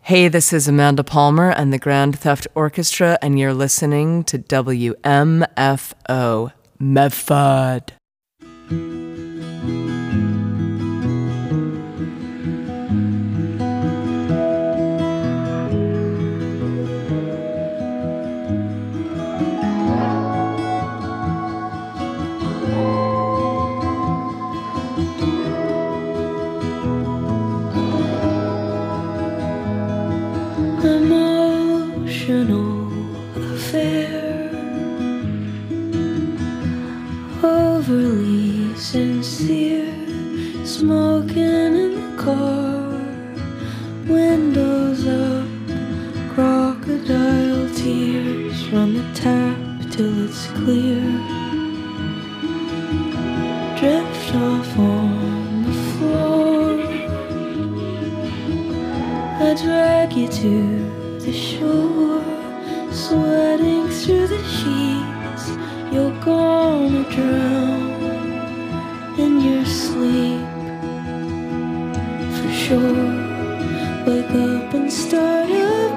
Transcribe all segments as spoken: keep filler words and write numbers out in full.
Hey, this is Amanda Palmer and the Grand Theft Orchestra, and you're listening to W M F O, Medford. Emotional affair, overly sincere, smoking in the car, windows up, crocodile tears, run the tap till it's clear, drift off on the floor, I drag you to the shore, sweating through the sheets, you're gonna drown in your sleep, for sure. Wake up and start a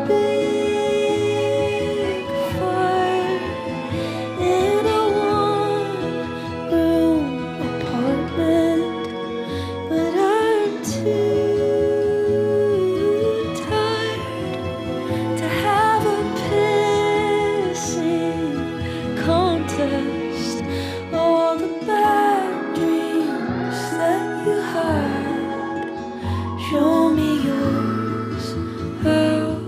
big fire in a one-room apartment, but I'm too to have a pissing contest. All the bad dreams that you had, show me yours. How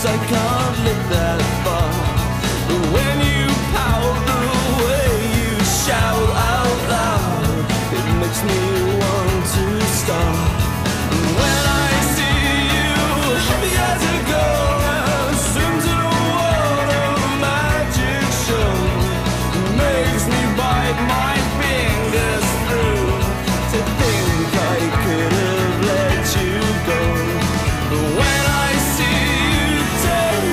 I can't live that far. But when you pout the way you shout out loud, it makes me want to stop. And when I see you happy as a girl and swim to the world of magic show, it makes me bite my fingers through to think I could have let you go. But when I see you take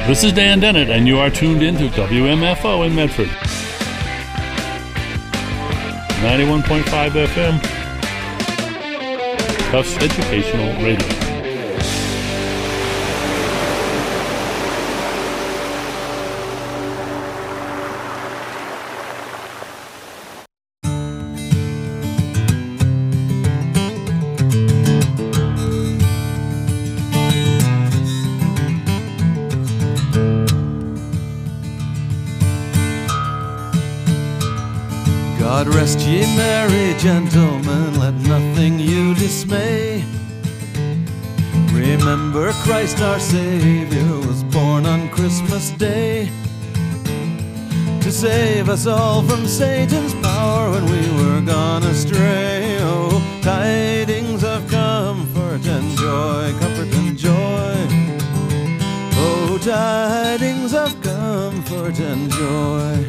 This is Dan Dennett, and you are tuned in to W M F O in Medford. ninety-one point five F M. Tufts Educational Radio. God rest ye merry gentlemen, let nothing you dismay. Remember Christ our Savior was born on Christmas Day, to save us all from Satan's power when we were gone astray. Oh, tidings of comfort and joy, comfort and joy. Oh, tidings of comfort and joy.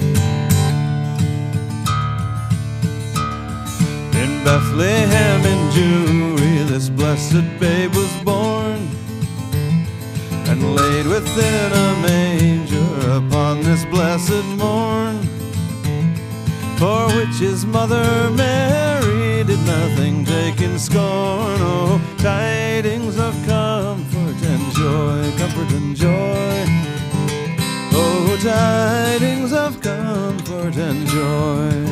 In Bethlehem in Jewry this blessed babe was born, and laid within a manger upon this blessed morn, for which his mother Mary did nothing take in scorn. Oh, tidings of comfort and joy, comfort and joy. Oh, tidings of comfort and joy.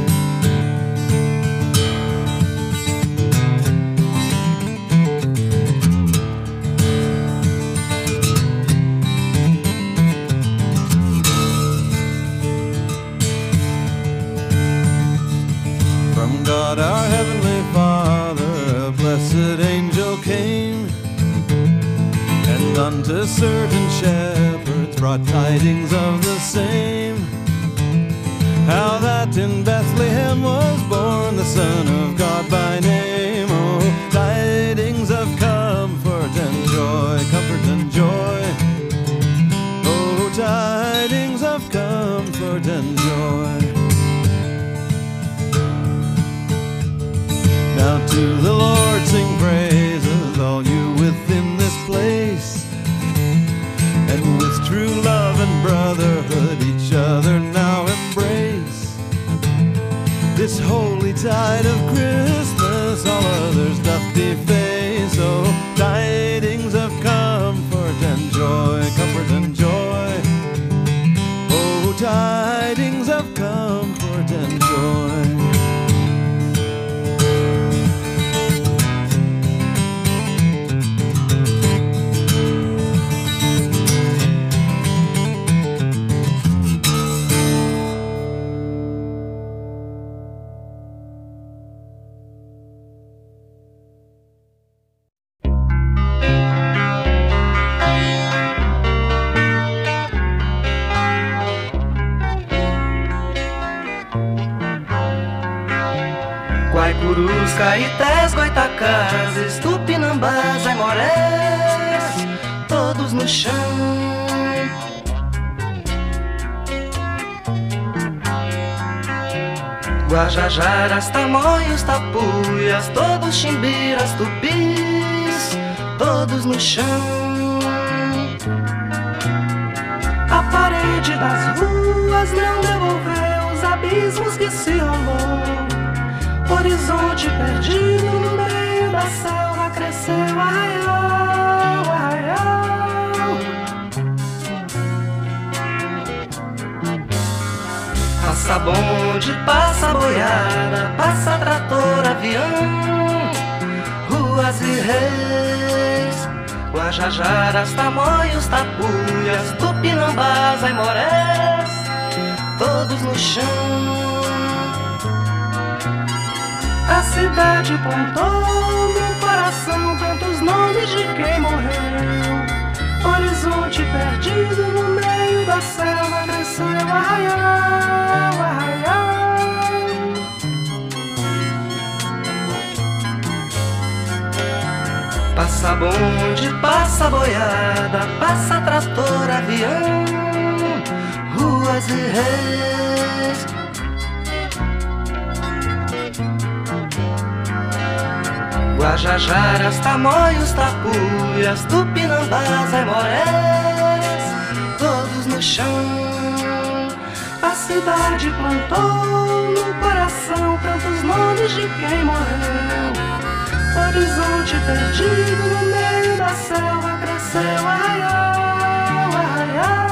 God our heavenly Father, a blessed angel came, and unto certain shepherds brought tidings of the same, how that in Bethlehem was born the Son of God by name. Oh, tidings of comfort and joy, comfort and joy. Oh, tidings of comfort and joy. Now to the Lord sing praises, all you within this place, and with true love and brotherhood each other now embrace. This holy tide of Christmas all others doth deface. Oh, tidings of comfort and joy, comfort and joy. Oh, tidings of comfort and joy. Guaicurus, caetés, goitacazes, tupinambás, aimorés, todos no chão. Guajajaras, tamoios, tapuias, todos chimbiras, tupis, todos no chão. A parede das ruas não devolveu os abismos que se rolou. Horizonte perdido no meio da selva cresceu, arraial, arraial. Passa bonde, passa boiada, passa trator, avião, ruas e reis, Guajajaras, tamoios, tapuias, tupinambás, aimorés, todos no chão. A cidade plantou no coração tantos nomes de quem morreu. Horizonte perdido no meio da selva cresceu, arraial, arraial. Passa bonde, passa boiada, passa trator, avião, ruas e reis. Guajajaras, tamoios, tapuias, tupinambás, aimorés, todos no chão. A cidade plantou no coração tantos nomes de quem morreu. Horizonte perdido no meio da selva cresceu arraial, arraial.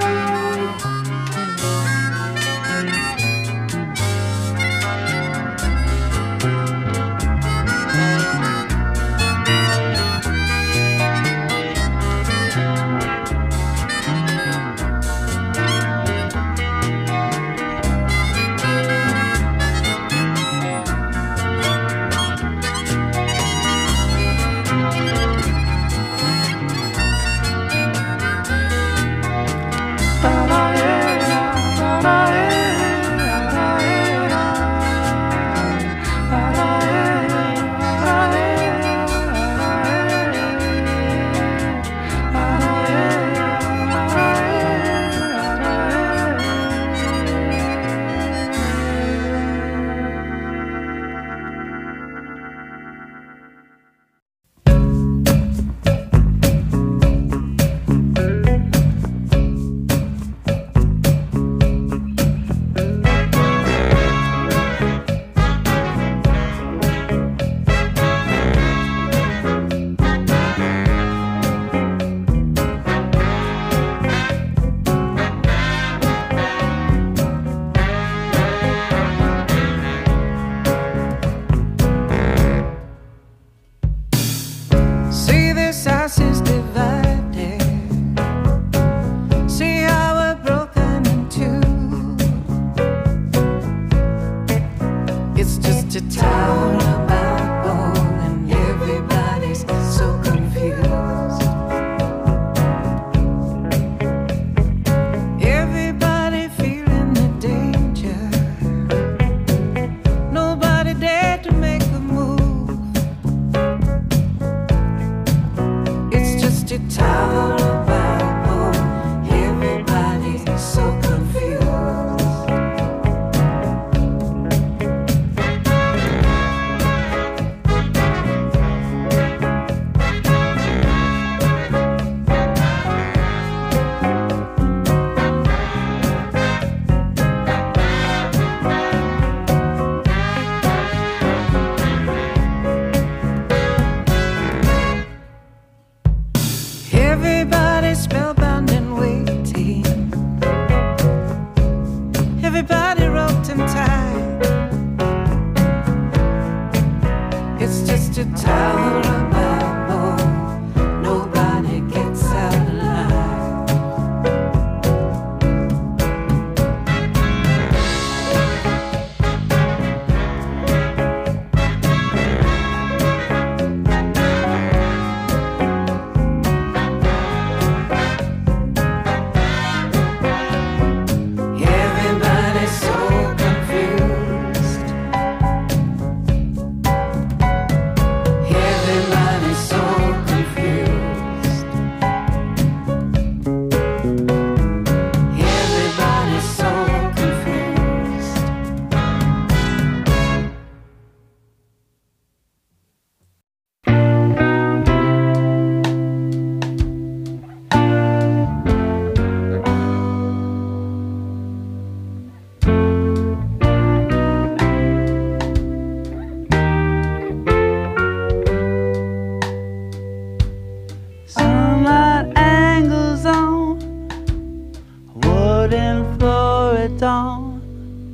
dawn.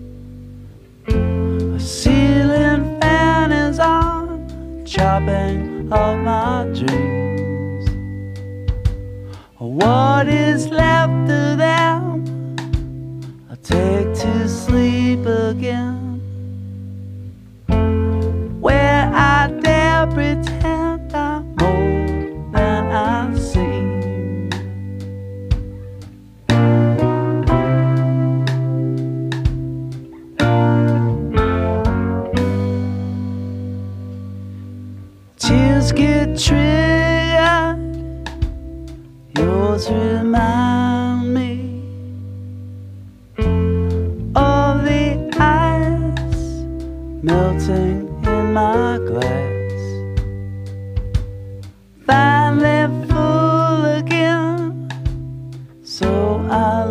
A ceiling fan is on, chopping up my dreams. What is left of them I take to sleep again, where I dare pretend I'm more than I seem. Tears get triggered, yours remind me of the ice melting in my glass, finally full again, so I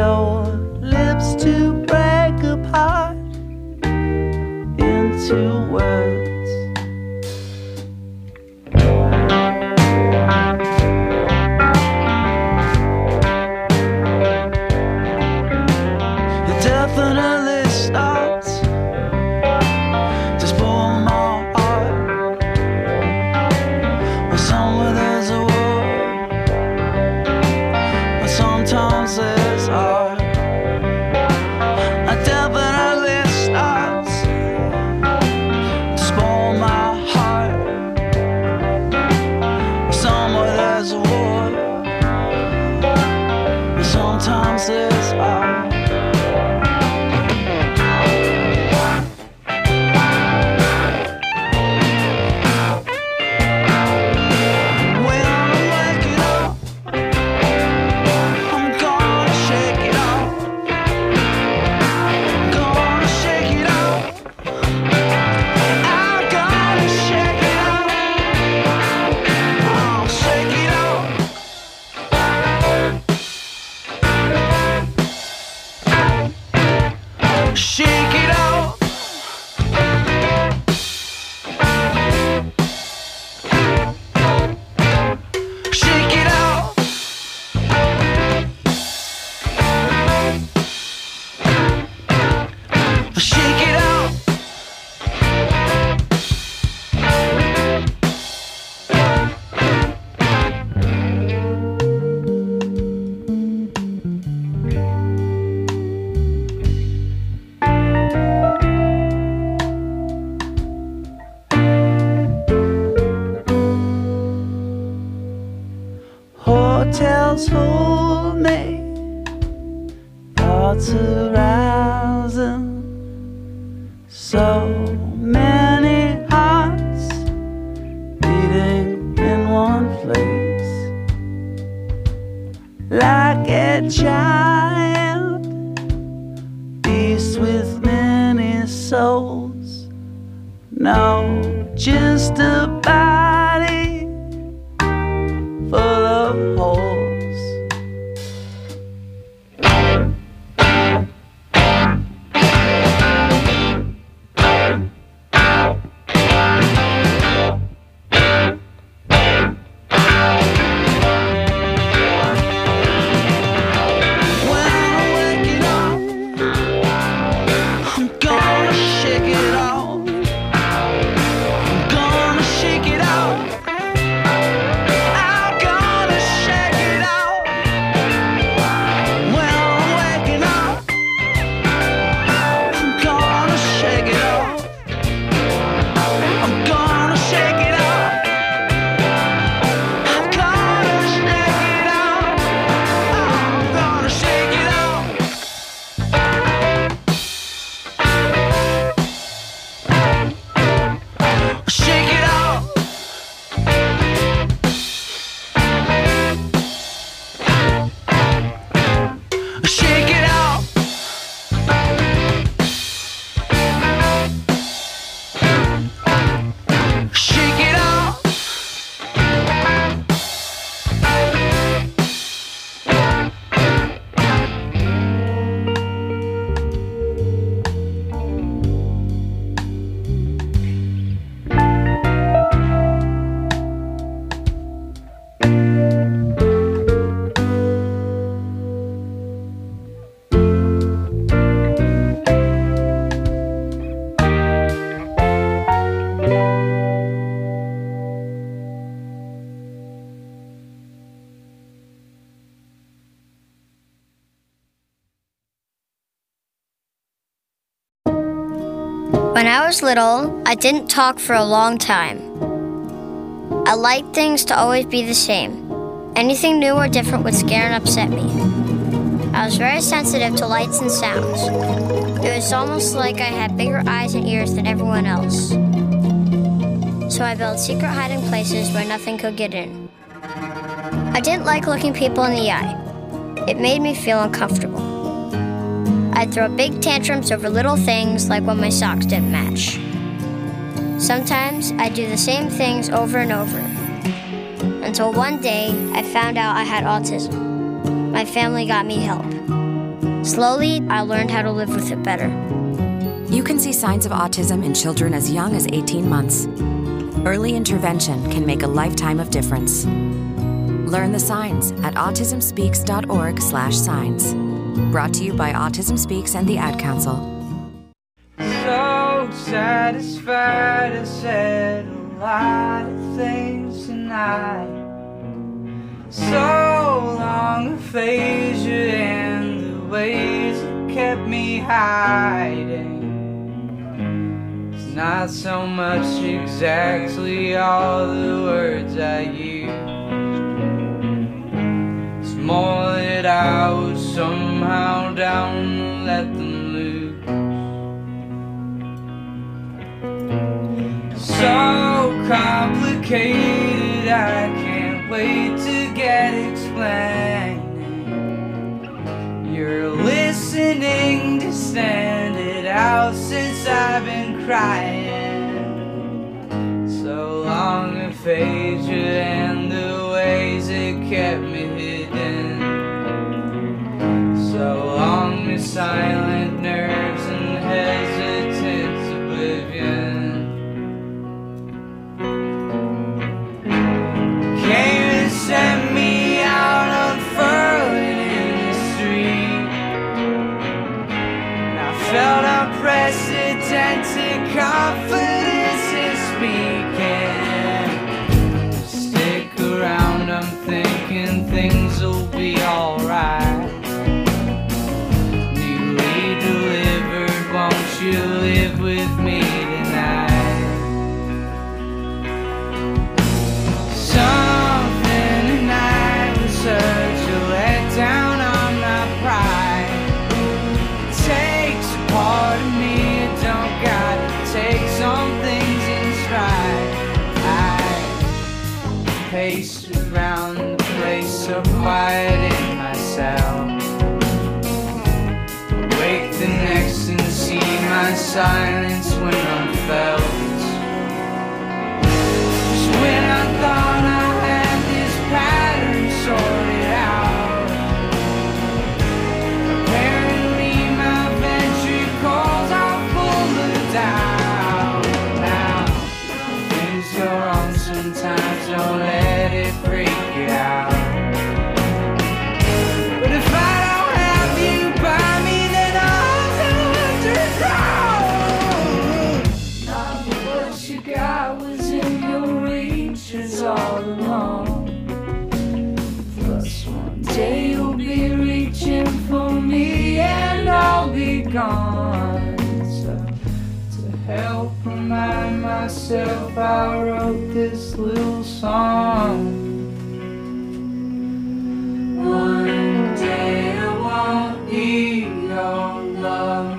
your lips to break apart into words. It definitely starts to spoil my heart. Well, somewhere there's a war, but sometimes there's art. It definitely starts to spoil my heart. Somewhere there's a war, but sometimes there's art. Shake it off. Shake it off. Shake it off. Hotels hold me, thoughts arousing, so many hearts beating in one place, like a giant beast with many souls. No, just a body full of holes. When I'm waking up, I'm gonna shake it off. I'm gonna shake it off. I'm gonna shake it off. When I'm waking up, I'm gonna shake it off. I'm gonna shake it off. I'm gonna shake it off. I'm gonna shake it off. Shake it off. Shake it off. Shake it off. When I was little, I didn't talk for a long time. I liked things to always be the same. Anything new or different would scare and upset me. I was very sensitive to lights and sounds. It was almost like I had bigger eyes and ears than everyone else. So I built secret hiding places where nothing could get in. I didn't like looking people in the eye. It made me feel uncomfortable. I'd throw big tantrums over little things like when my socks didn't match. Sometimes I'd do the same things over and over. Until one day, I found out I had autism. My family got me help. Slowly, I learned how to live with it better. You can see signs of autism in children as young as eighteen months. Early intervention can make a lifetime of difference. Learn the signs at autism speaks dot org slash signs. Brought to you by Autism Speaks and the Ad Council. So satisfied, I said a lot of things tonight. So long aphasia and the ways that kept me hiding. It's not so much exactly all the words I use. It's more that I was somehow down to let them loose. So complicated, I can't wait to get explaining. You're listening to stand it out since I've been crying. So long aphasia and the ways it kept me hidden. So long the silent nerves and hesitant oblivion. Came and sent me out unfurling in the street. And I felt unprecedented confidence in speaking. Stick around, I'm thinking things will be alright. Newly delivered, won't you live with me tonight? Something tonight was such a letdown on my pride. It takes a part of me, it don't gotta take some things in stride. I paced around the place so quiet in myself. Wake the next and see my silence when I'm felt. Just when I thought I had this pattern sorted out, apparently my ventricles are full of doubt. Now, things go wrong sometimes, don't let it freak you out. But if I don't have you by me, then I'll underground. Not what you got was in your reaches all along. Plus one day you'll be reaching for me and I'll be gone. So to help remind myself, I wrote this little song. One day I won't need your love.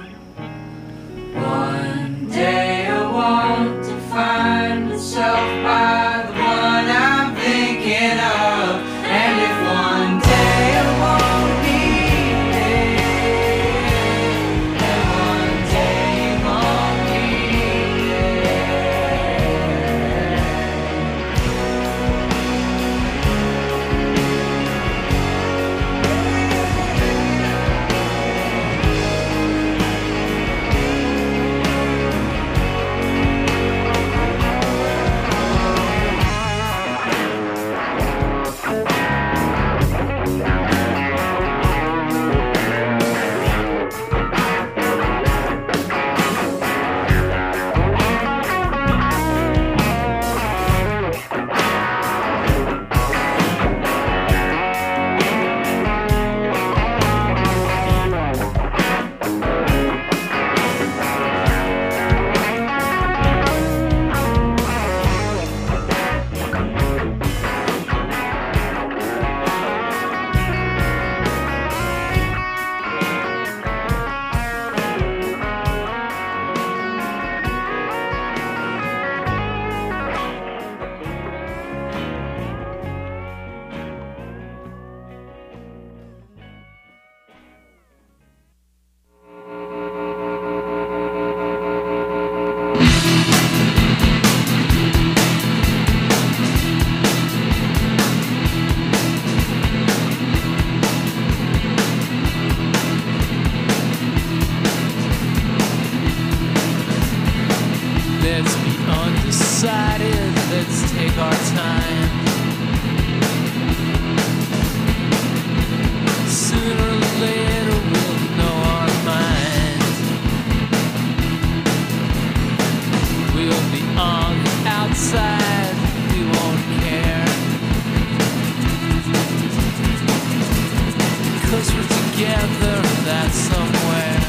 One day I won't define myself by the one I'm thinking of. And if one day I won't need it, and one day you won't need it. start somewhere.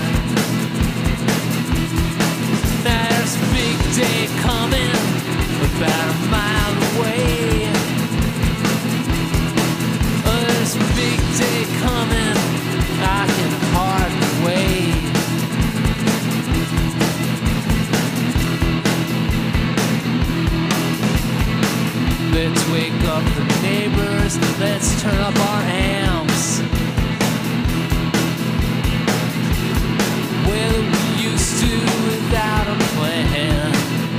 There's a big day coming, about a mile away. Oh, there's a big day coming, I can hardly wait. Let's wake up the neighbors, let's turn up our amps. Well, we used to without a plan.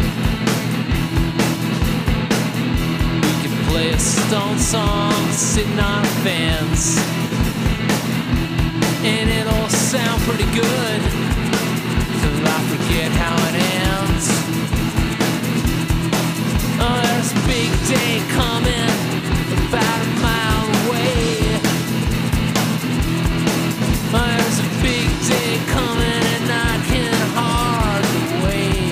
We could play a Stone song sitting on fans, and it'll sound pretty good till I forget how it ends. Oh, there's a big day coming, about a mile away. Oh, there's a big day coming, and I can hardly wait.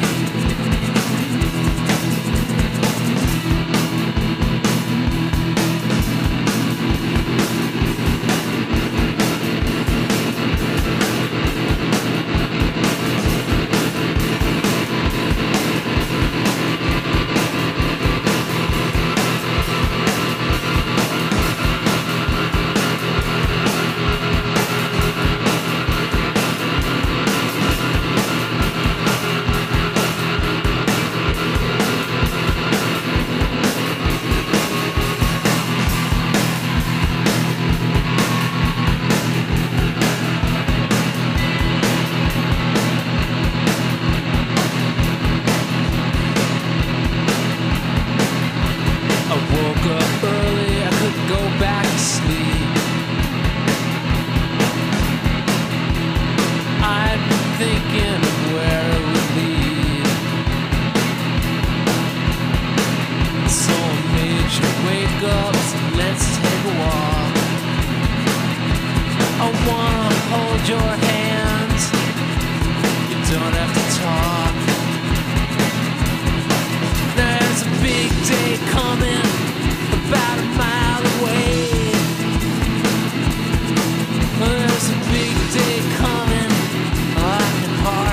There's a big day coming, I can hardly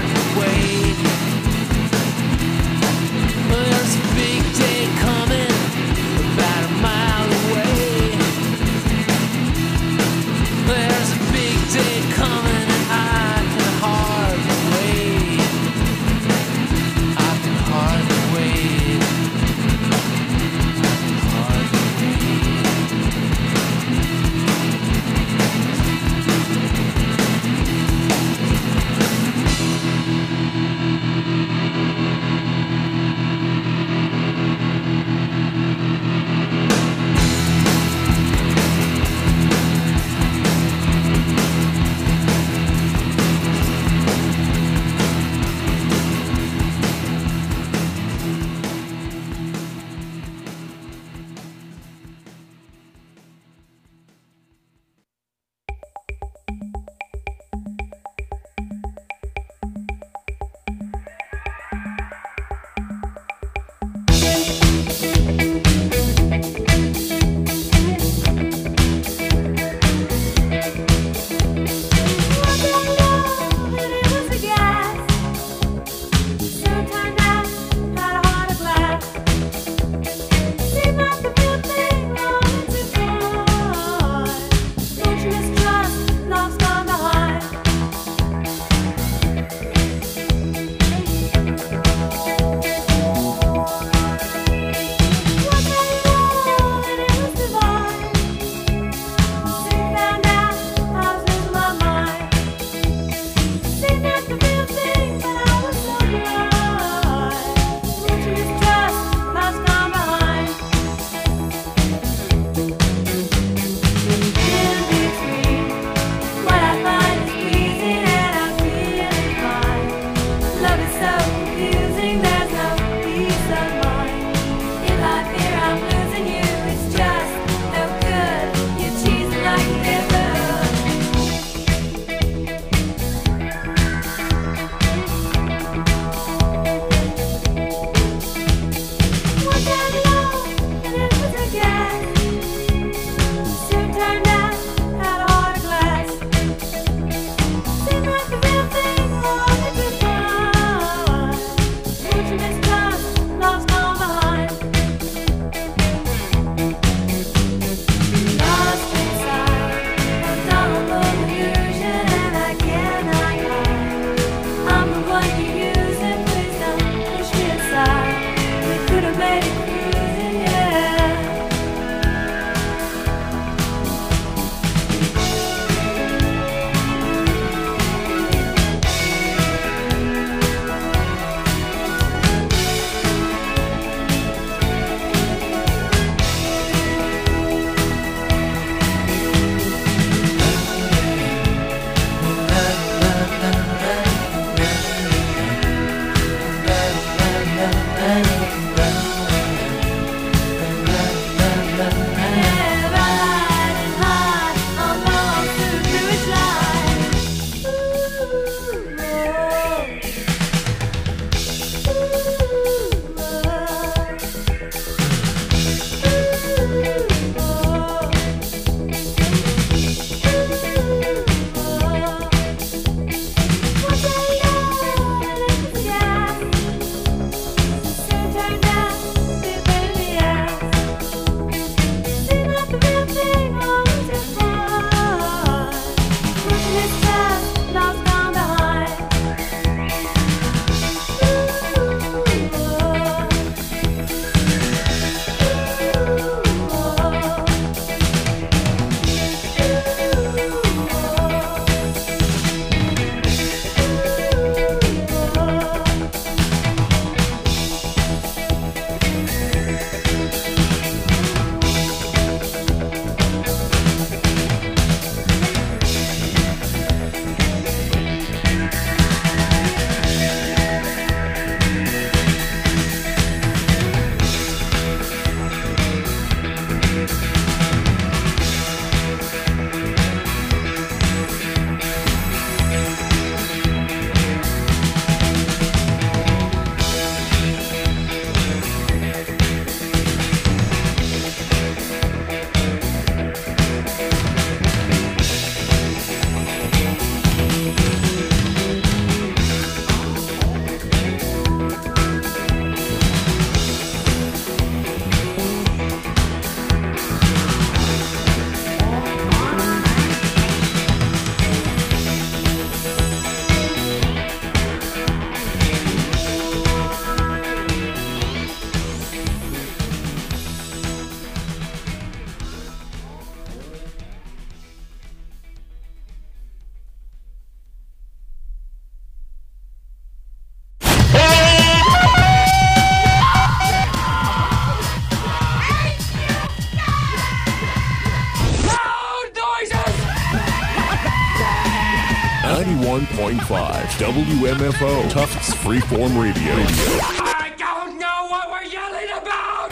ninety-one point five W M F O, Tufts Freeform Radio. I don't know what we're yelling about!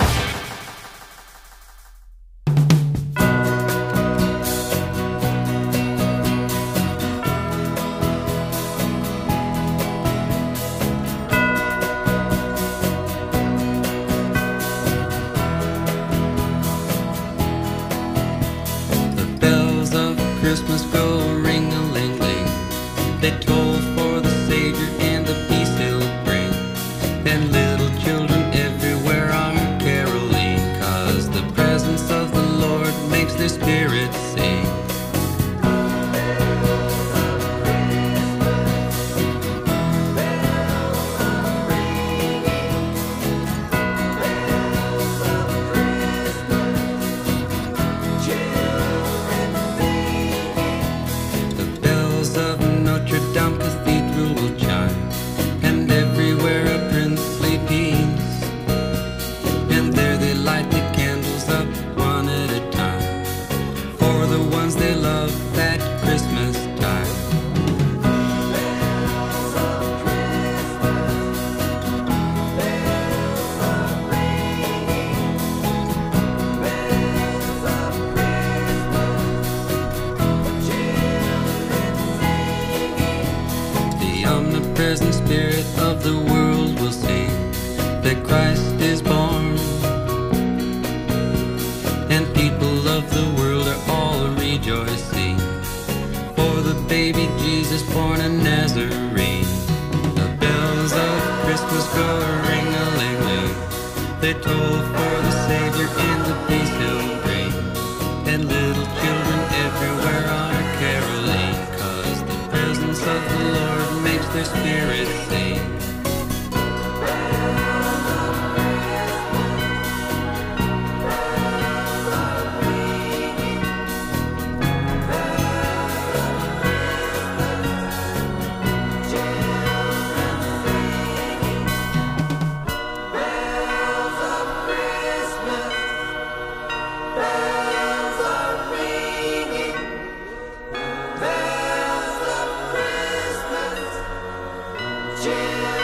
Christmas go ring-a-ling-ling. They toll for the Savior and the peace he'll bring. And little children everywhere are caroling, 'cause the presence of the Lord makes their spirits sing. Present spirit of the world will sing that Christ is born, and people of the world are all rejoicing for the baby Jesus born in Nazarene. The bells of Christmas go ring-a-ling-ling. They toll for the Savior and the peace he'll bring, and little children everywhere are caroling, 'cause the presence of the Lord makes their spirits sing. Children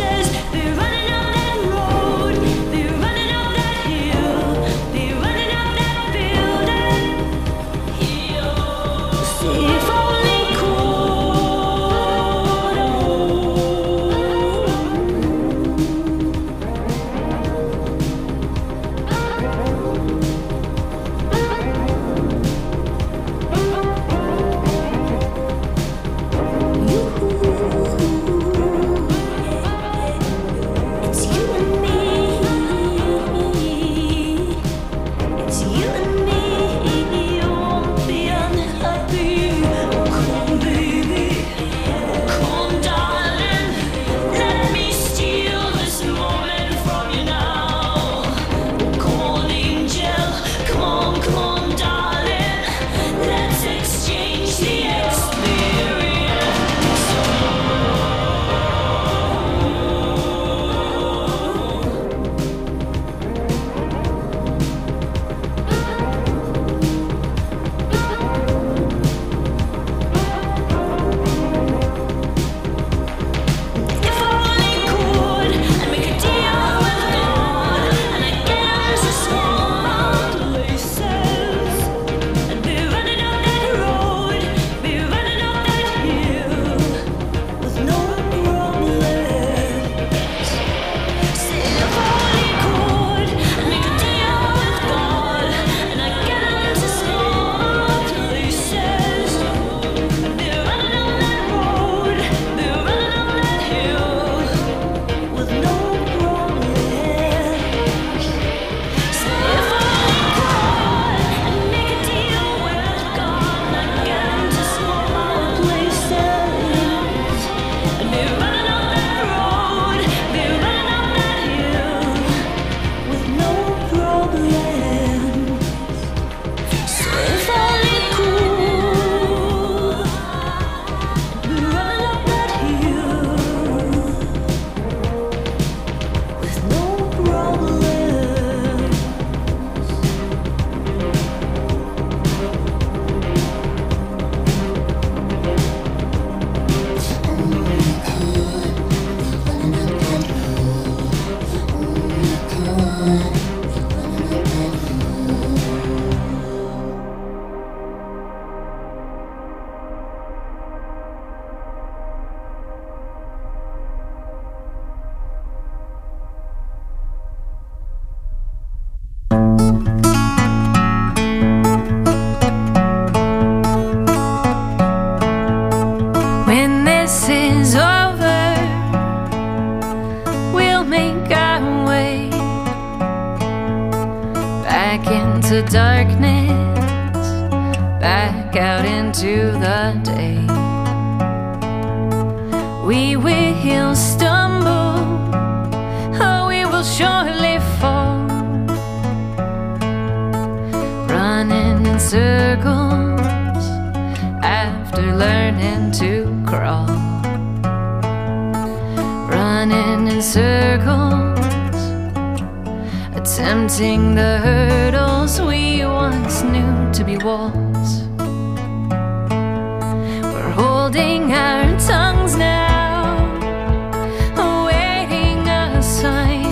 into darkness, back out into the day. We will stumble, oh, we will surely fall, running in circles after learning to crawl, running in circles, attempting the hurdles we once knew to be walls. We're holding our tongues now, awaiting a sign,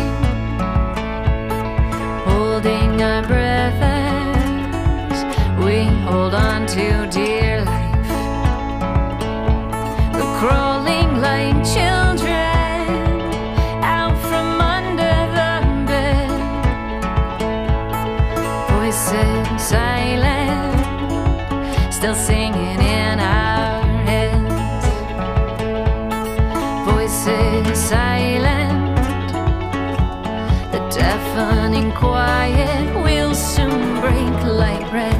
holding our breath as we hold on to dear life. We're crawling like children out from under the bed, voices silent, still singing in our heads. Voices silent, the deafening quiet will soon break like bread.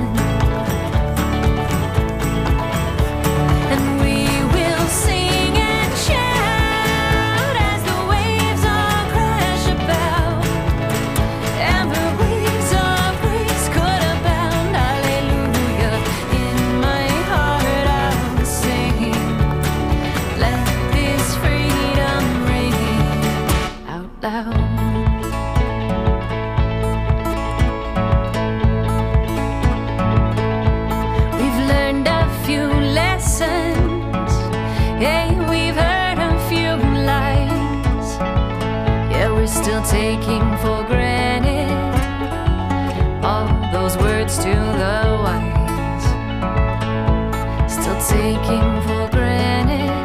still taking for granted all those words to the wise, still taking for granted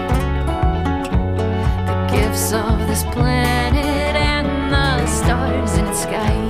the gifts of this planet and the stars in its skies.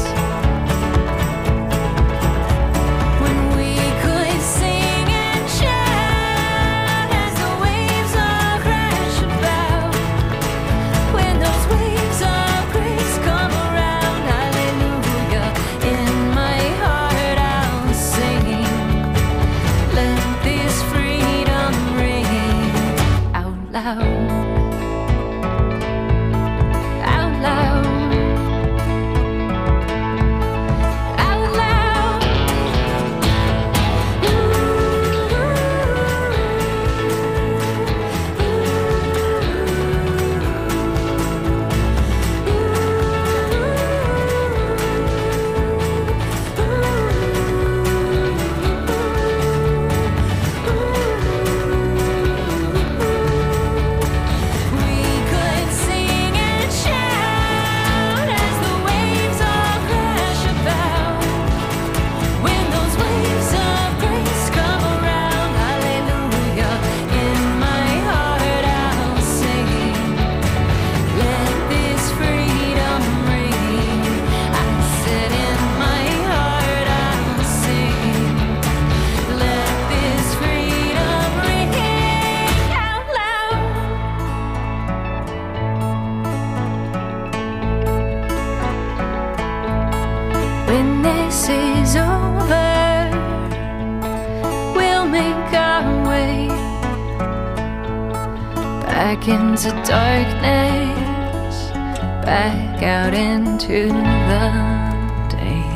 Back into darkness, back out into the day.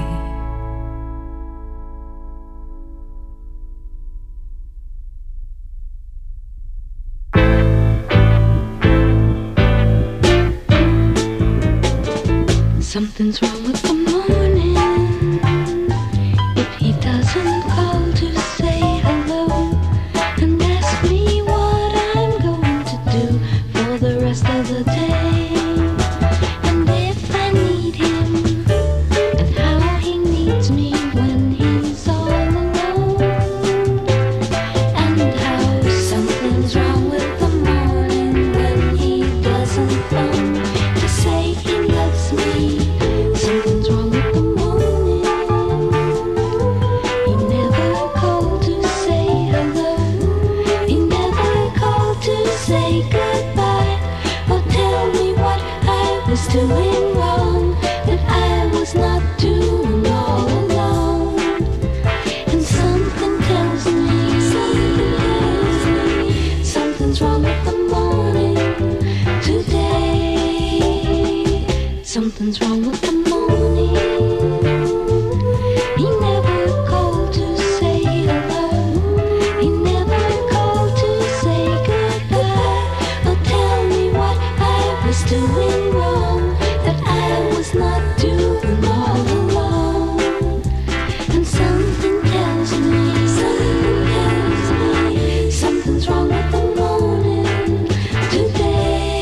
Something's wrong with the morning if he doesn't call to say hello and ask me what I'm going to do for the rest of the day. And if I need him and how he needs me when he's all alone, and how something's wrong with the morning when he doesn't phone to say he loves me. Something's wrong with the morning. He never called to say hello. He never called to say goodbye or tell me what I was doing wrong, that I was not doing all alone. And something tells me, something tells me, something's wrong with the morning today. Something's wrong with the morning. He never called to say hello. He never called to say goodbye or tell me what I was doing wrong, that I was not doing all alone. And something tells me, something tells me, something's wrong with the morning today.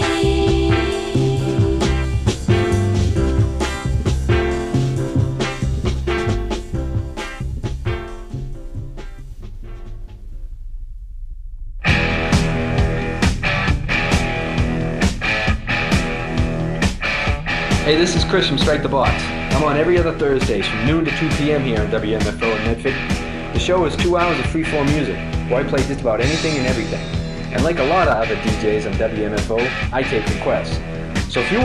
Hey, this is Chris from Strike the Box. I'm on every other Thursdays from noon to two p.m. here on W M F O in Medford. The show is two hours of free-form music, where I play just about anything and everything. And like a lot of other D Js on W M F O, I take requests. So if you